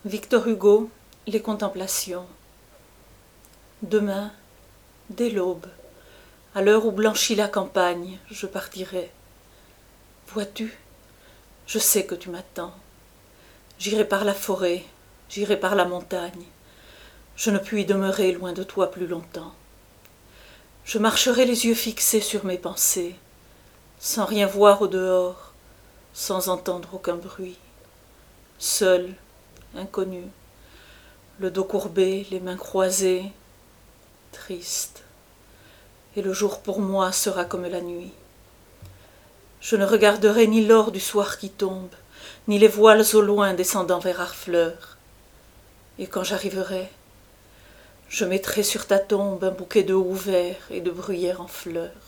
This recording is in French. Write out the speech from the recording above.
Victor Hugo, Les Contemplations. Demain, dès l'aube, à l'heure où blanchit la campagne, je partirai. Vois-tu, je sais que tu m'attends. J'irai par la forêt, j'irai par la montagne. Je ne puis demeurer loin de toi plus longtemps. Je marcherai les yeux fixés sur mes pensées, sans rien voir au dehors, sans entendre aucun bruit. Seul, inconnu, le dos courbé, les mains croisées, triste. Et le jour pour moi sera comme la nuit. Je ne regarderai ni l'or du soir qui tombe, ni les voiles au loin descendant vers Harfleur. Et quand j'arriverai, je mettrai sur ta tombe un bouquet de houverts et de bruyères en fleurs.